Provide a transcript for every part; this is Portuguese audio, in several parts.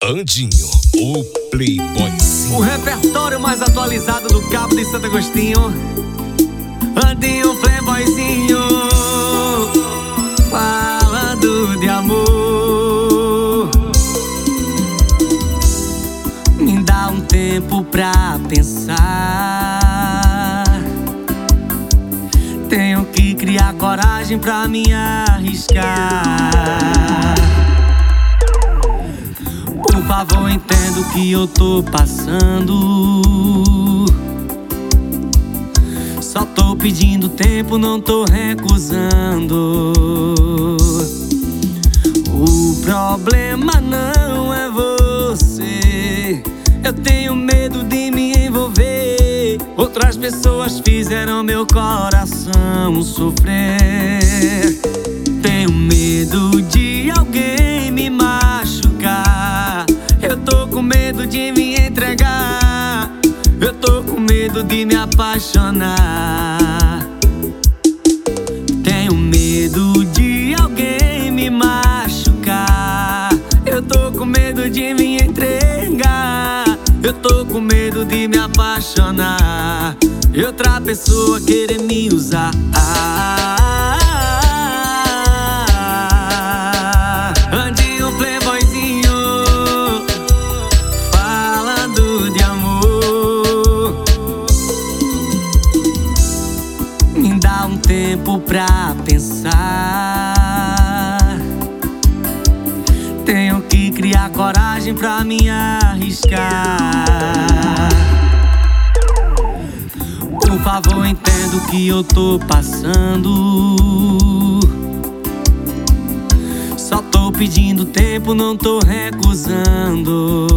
Andinho, o playboyzinho. O repertório mais atualizado do Cabo de Santo Agostinho. Andinho, playboyzinho, falando de amor. Me dá um tempo pra pensar. Tenho que criar coragem pra me arriscar. Por favor, entenda o que eu tô passando. Só tô pedindo tempo, não tô recusando. O problema não é você. Eu tenho medo de me envolver. Outras pessoas fizeram meu coração sofrer. Tenho medo de alguém me machucar. Eu tô com medo de me entregar. Eu tô com medo de me apaixonar. Tenho medo de alguém me machucar. Eu tô com medo de me entregar. Eu tô com medo de me apaixonar e outra pessoa querer me usar. Andinho, playboyzinho, falando de amor. Me dá um tempo pra pensar. Tenho que criar coragem pra me arriscar. Por favor, entenda o que eu tô passando. Só tô pedindo tempo, não tô recusando.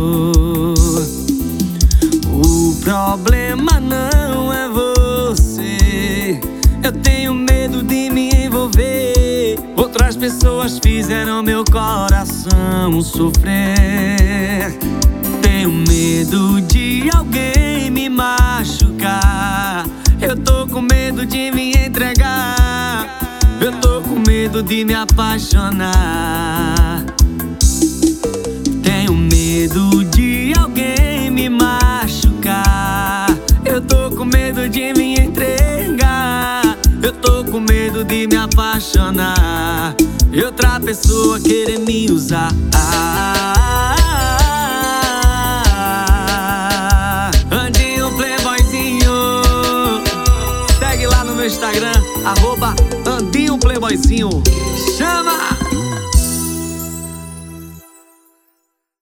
O problema não é você. Eu tenho medo de me envolver. Outras pessoas fizeram meu coração sofrer. Tenho medo de alguém me machucar. Eu tô com medo de me entregar. Eu tô com medo de me apaixonar. Tenho medo de alguém me machucar. Eu tô com medo de me entregar. Eu tô com medo de me apaixonar e outra pessoa querer me usar. Andinho, playboyzinho, segue lá no meu Instagram, @Andinho Playboyzinho. Chama!